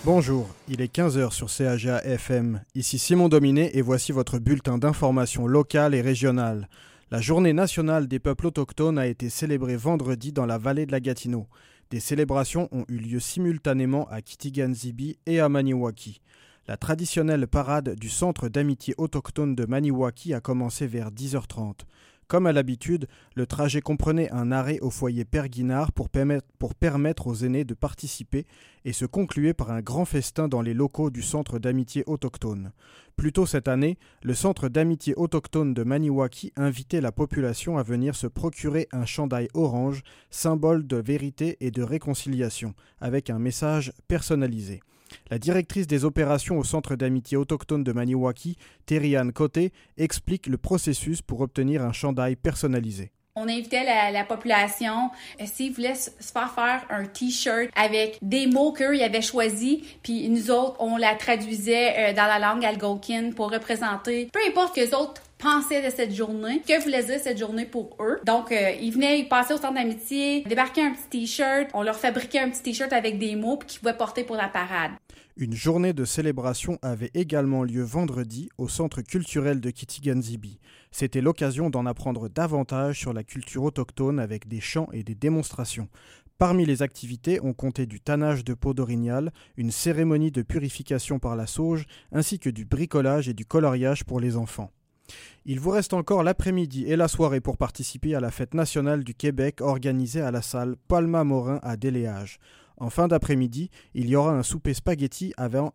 Bonjour, il est 15 heures sur CAGA FM. Ici Simon Dominé et voici votre bulletin d'information locale et régionale. La journée nationale des peuples autochtones a été célébrée vendredi dans la vallée de la Gatineau. Des célébrations ont eu lieu simultanément à Kitigan-Zibi et à Maniwaki. La traditionnelle parade du Centre d'amitié autochtone de Maniwaki a commencé vers 10h30. Comme à l'habitude, le trajet comprenait un arrêt au foyer Père Guinard pour permettre aux aînés de participer et se concluait par un grand festin dans les locaux du Centre d'amitié autochtone. Plus tôt cette année, le Centre d'amitié autochtone de Maniwaki invitait la population à venir se procurer un chandail orange, symbole de vérité et de réconciliation, avec un message personnalisé. La directrice des opérations au Centre d'amitié autochtone de Maniwaki, Terry-Anne Côté, explique le processus pour obtenir un chandail personnalisé. On invitait la population, s'ils voulaient se faire un T-shirt avec des mots qu'eux ils avaient choisis, puis nous autres, on la traduisait dans la langue algonquine pour représenter, peu importe ce que les autres pensaient de cette journée, que voulait dire cette journée pour eux. Donc, ils passaient au centre d'amitié, débarquaient un petit T-shirt, on leur fabriquait un petit T-shirt avec des mots puis qu'ils pouvaient porter pour la parade. Une journée de célébration avait également lieu vendredi au Centre culturel de Kitigan-Zibi. C'était l'occasion d'en apprendre davantage sur la culture autochtone avec des chants et des démonstrations. Parmi les activités, on comptait du tannage de peau d'orignal, une cérémonie de purification par la sauge, ainsi que du bricolage et du coloriage pour les enfants. Il vous reste encore l'après-midi et la soirée pour participer à la fête nationale du Québec organisée à la salle Palma Morin à Déléage. En fin d'après-midi, il y aura un souper spaghetti avant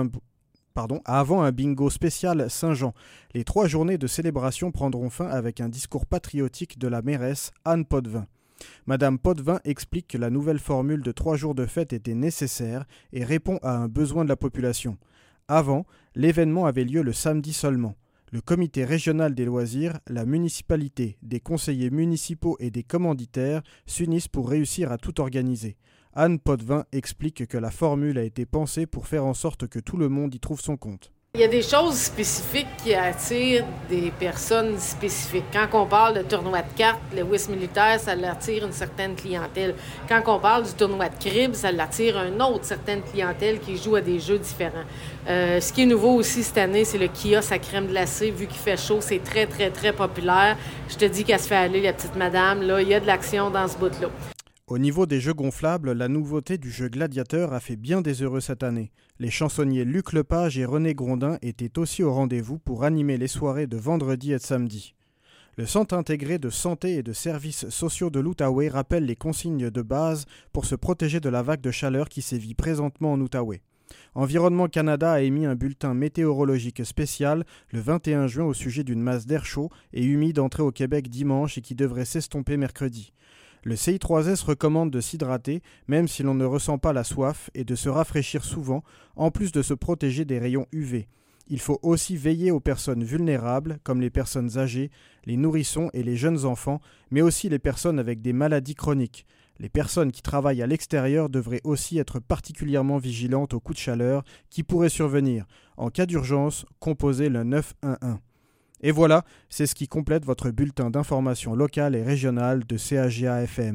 un bingo spécial Saint-Jean. Les 3 journées de célébration prendront fin avec un discours patriotique de la mairesse Anne Potvin. Madame Potvin explique que la nouvelle formule de 3 jours de fête était nécessaire et répond à un besoin de la population. Avant, l'événement avait lieu le samedi seulement. Le comité régional des loisirs, la municipalité, des conseillers municipaux et des commanditaires s'unissent pour réussir à tout organiser. Anne Potvin explique que la formule a été pensée pour faire en sorte que tout le monde y trouve son compte. Il y a des choses spécifiques qui attirent des personnes spécifiques. Quand on parle de tournoi de cartes, le whist militaire, ça l'attire une certaine clientèle. Quand on parle du tournoi de cribs, ça l'attire une autre certaine clientèle qui joue à des jeux différents. Ce qui est nouveau aussi cette année, c'est le kiosque à crème glacée. Vu qu'il fait chaud, c'est très, très, très populaire. Je te dis qu'elle se fait aller, la petite madame. Là, il y a de l'action dans ce bout-là. Au niveau des jeux gonflables, la nouveauté du jeu Gladiateur a fait bien des heureux cette année. Les chansonniers Luc Lepage et René Grondin étaient aussi au rendez-vous pour animer les soirées de vendredi et de samedi. Le Centre intégré de santé et de services sociaux de l'Outaouais rappelle les consignes de base pour se protéger de la vague de chaleur qui sévit présentement en Outaouais. Environnement Canada a émis un bulletin météorologique spécial le 21 juin au sujet d'une masse d'air chaud et humide entrée au Québec dimanche et qui devrait s'estomper mercredi. Le CI3S recommande de s'hydrater, même si l'on ne ressent pas la soif, et de se rafraîchir souvent, en plus de se protéger des rayons UV. Il faut aussi veiller aux personnes vulnérables, comme les personnes âgées, les nourrissons et les jeunes enfants, mais aussi les personnes avec des maladies chroniques. Les personnes qui travaillent à l'extérieur devraient aussi être particulièrement vigilantes aux coups de chaleur qui pourraient survenir. En cas d'urgence, composez le 911. Et voilà, c'est ce qui complète votre bulletin d'information locale et régionale de CAGA FM.